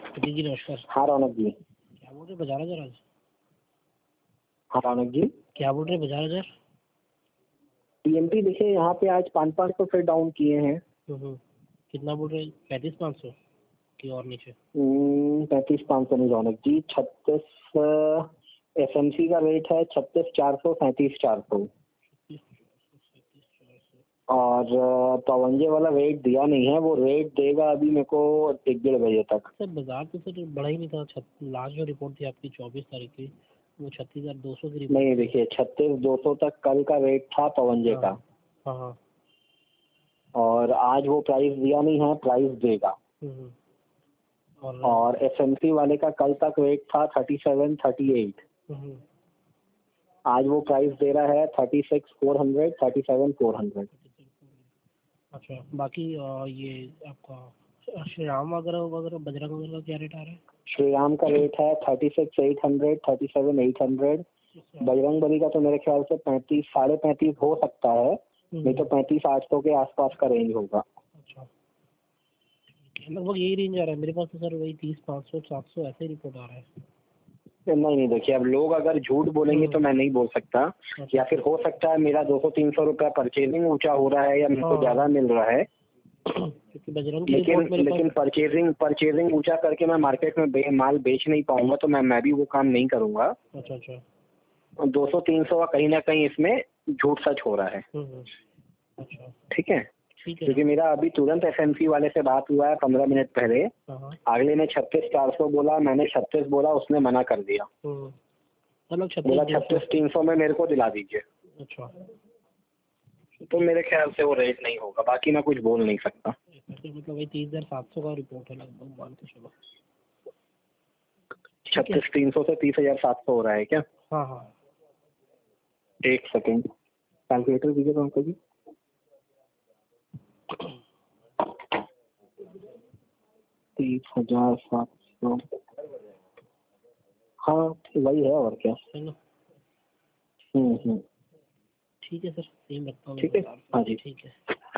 जी नमस्कार। हाँ रौनक जी। क्या बोल रहे बाजार हजार आज? हाँ रौनक जी, क्या बोल रहे बाजार हजार? टीएमटी देखिए यहाँ पे आज 500 फिर डाउन किए हैं। कितना बोल रहे? 35,500 कि और नीचे? 35,500 नहीं रौनक जी, 36 एफएमसी का रेट है 36,400 37,400 और पवनजे वाला रेट दिया नहीं है, वो रेट देगा अभी मेरे को 1-1:30 बजे तक। सर बाजार तो सर बढ़ा ही नहीं था। लास्ट जो रिपोर्ट थी आपकी 24 तारीख की, वो 36,200 की रिपोर्ट। नहीं देखिए 36,200 तक कल का रेट था पवनजे का। हाँ। और आज वो प्राइस दिया नहीं है, प्राइस देगा। और एफएमसी वाले का कल तक रेट था 37, 38। आज वो प्राइस दे रहा है 36,400, 37,400। अच्छा, बाकी ये आपका श्री राम वगैरह बजरंग वगैरह का क्या रेट आ रहा है? श्री राम का रेट है 36,800, 37,800। बजरंग बली का तो मेरे ख्याल से 35, 35.5 हो सकता है, नहीं तो 35,800 के आसपास का रेंज होगा। अच्छा, लगभग यही रेंज आ रहा है मेरे पास तो सर, वही 30,500, 700 ऐसे रिपोर्ट आ रहा है। नहीं देखिए, अब लोग अगर झूठ बोलेंगे तो मैं नहीं बोल सकता। या फिर हो सकता है मेरा 200-300 रुपया परचेजिंग ऊंचा हो रहा है या मेरे को ज्यादा मिल रहा है, लेकिन परचेजिंग ऊंचा करके मैं मार्केट में माल बेच नहीं पाऊंगा, तो मैं भी वो काम नहीं करूंगा। अच्छा। 200-300 का कहीं ना कहीं इसमें झूठ सच हो रहा है। अच्छा ठीक है, क्योंकि मेरा अभी तुरंत एफएमसी वाले से बात हुआ है 15 मिनट पहले। अगले ने 36,400 बोला, मैंने 36 बोला, उसने मना कर दिया। बोला 36,300 में मेरे को दिला दीजिए। अच्छा, तो मेरे ख्याल से वो रेट नहीं होगा, बाकी मैं कुछ बोल नहीं सकता। मतलब वही 30,700 का रिपोर्ट है लगभग, मान के चलो। 36,300 से 30,700 हो रहा है क्या? हाँ। एक सेकेंड, कैलकुलेटर दीजिए तो अंकल जी। 30,700, हाँ वही है और क्या। ठीक है सर, सेम रखता हूँ। ठीक है, हाँ जी ठीक है।